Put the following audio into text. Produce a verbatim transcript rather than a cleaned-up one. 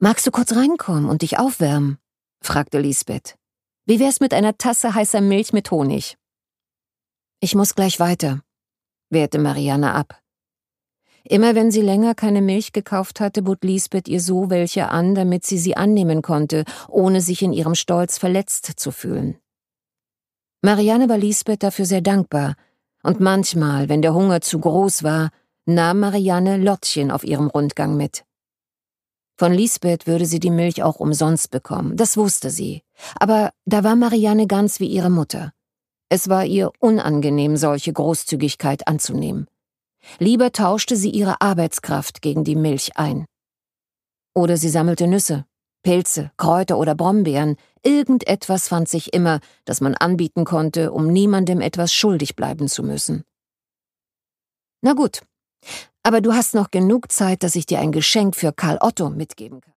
»Magst du kurz reinkommen und dich aufwärmen?« fragte Lisbeth. »Wie wär's mit einer Tasse heißer Milch mit Honig?« »Ich muss gleich weiter«, wehrte Marianne ab. Immer wenn sie länger keine Milch gekauft hatte, bot Lisbeth ihr so welche an, damit sie sie annehmen konnte, ohne sich in ihrem Stolz verletzt zu fühlen. Marianne war Lisbeth dafür sehr dankbar, und manchmal, wenn der Hunger zu groß war, nahm Marianne Lottchen auf ihrem Rundgang mit. Von Lisbeth würde sie die Milch auch umsonst bekommen, das wusste sie, aber da war Marianne ganz wie ihre Mutter. Es war ihr unangenehm, solche Großzügigkeit anzunehmen. Lieber tauschte sie ihre Arbeitskraft gegen die Milch ein. Oder sie sammelte Nüsse, Pilze, Kräuter oder Brombeeren, irgendetwas fand sich immer, das man anbieten konnte, um niemandem etwas schuldig bleiben zu müssen. »Na gut, aber du hast noch genug Zeit, dass ich dir ein Geschenk für Karl Otto mitgeben kann.«